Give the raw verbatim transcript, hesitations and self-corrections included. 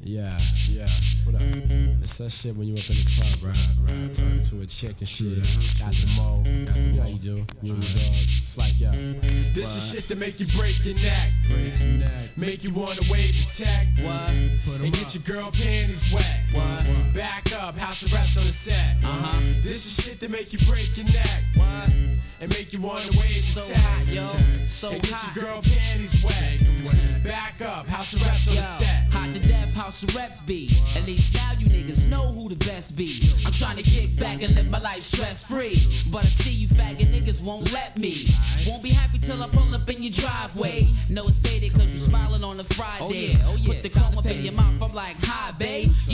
Yeah, yeah. What up? It's that shit when you up in the club, right? Right. Talking to a chick and shit. Got the mo. You know how you do. You and your dog. It's like, yo. This is shit that make you break your neck. Break your neck. Make you wanna wave your tech. What? And get your girl panties wet. What? Back up, house arrest on the set. Uh-huh. This is shit that make you break your neck. What? And make you wanna wave So your tech. hot, yo. So And get hot. your girl panties wet. Back up, house arrest on Yo, the set. hot to death, house of reps be. At least now you niggas know who the best be. I'm trying to kick back and live my life stress free. But I see you faggot niggas won't let me. Won't be happy till I pull up in your driveway. Know it's payday cause you smiling on a Friday. Oh yeah, oh yeah. Put the chrome up in your mouth, I'm like, hi babe.